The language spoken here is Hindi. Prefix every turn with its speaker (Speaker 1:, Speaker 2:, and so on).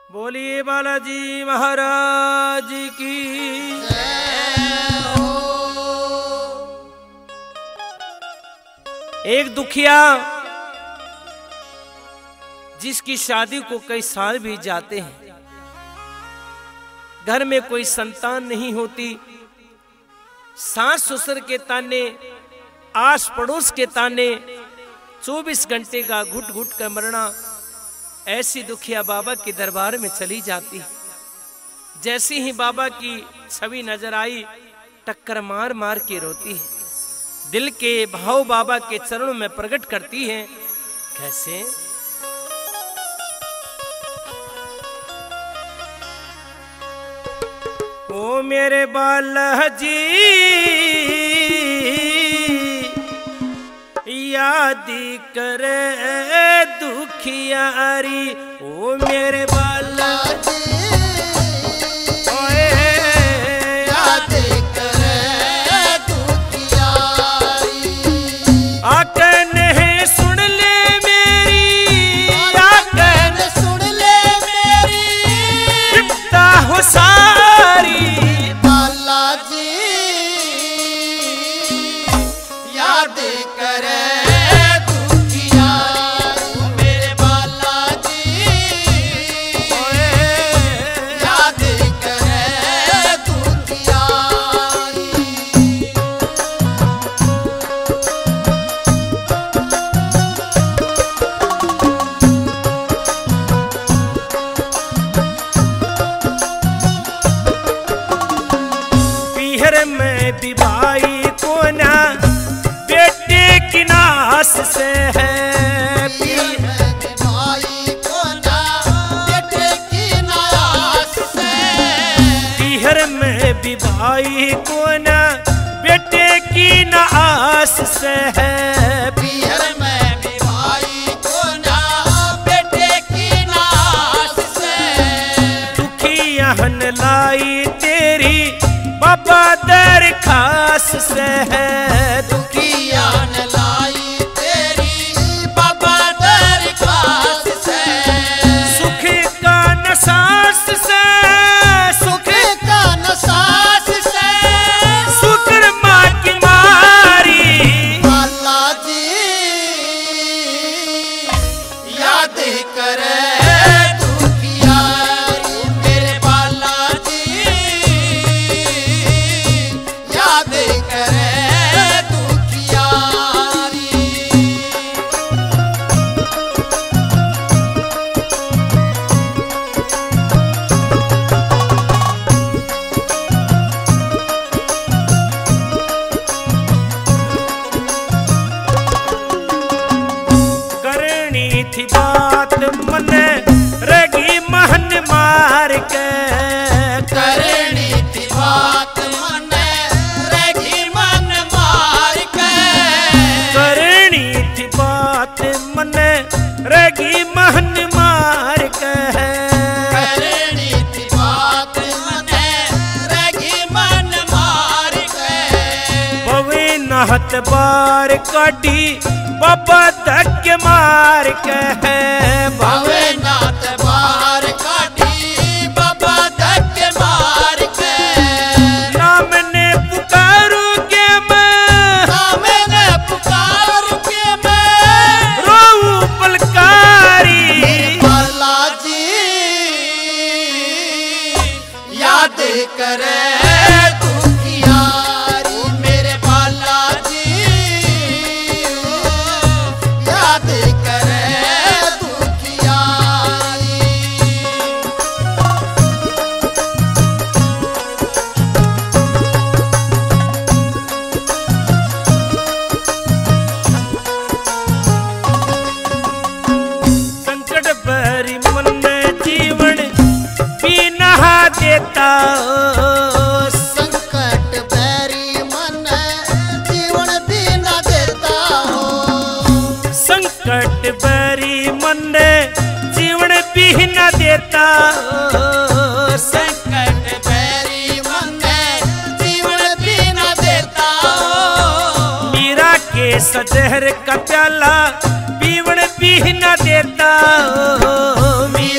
Speaker 1: बोलिए बालाजी महाराज की जय हो। एक दुखिया जिसकी शादी को कई साल भी जाते हैं, घर में कोई संतान नहीं होती, सास ससुर के ताने, आस पड़ोस के ताने, 24 घंटे का घुट घुट कर मरना, ऐसी दुखिया बाबा के दरबार में चली जाती। जैसे ही बाबा की छवि नजर आई, टक्कर मार मार के रोती है। दिल के भाव बाबा के चरणों में प्रकट करती है। कैसे? ओ मेरे बालाजी याद करे दुखियारी, ओ मेरे बालाजी
Speaker 2: याद करे दुखियारी।
Speaker 1: आकन है सुन ले मेरी,
Speaker 2: आकन सुन ले मेरी,
Speaker 1: विपदा हो सारी।
Speaker 2: बालाजी याद करे
Speaker 1: भाई को ना बेटे की नास से है,
Speaker 2: भाई को ना बेटे की नास से।
Speaker 1: पीहर में भी भाई को ना बेटे की नास से है,
Speaker 2: पीहर में भी भाई को ना बेटे की नास से।
Speaker 1: दुखियाहन लाई तेरी बाबा दरखास से है,
Speaker 2: दुखियान लाई तेरी बाबा दरखास से।
Speaker 1: सुख का नसास से,
Speaker 2: सुख का नसास से,
Speaker 1: शुक्र माँ की मारी।
Speaker 2: बालाजी याद करे
Speaker 1: थी बात मन रगी महन मार के,
Speaker 2: करनी थी बात मन रगी मन मार के।
Speaker 1: करनी थी बात मन रगी महन मार के,
Speaker 2: करनी थी बात मन रगी मन मार के।
Speaker 1: बवे नहत बार काटी बाबा धक मार के,
Speaker 2: भवे नाथ बार काटी बाबा धक मार के।
Speaker 1: नाम ने पुकारू के मैं,
Speaker 2: नाम ने पुकारू के मैं,
Speaker 1: रोऊ पलकारी।
Speaker 2: बालाजी याद करे
Speaker 1: देता।
Speaker 2: संकट बैरी मन जीवन भी न देता हो।
Speaker 1: संकट बैरी मन जीवन भी न देता।
Speaker 2: संकट बैरी मन जीवन भी न देता।
Speaker 1: मीरा के सजहर का प्याला पीवन भी न देता।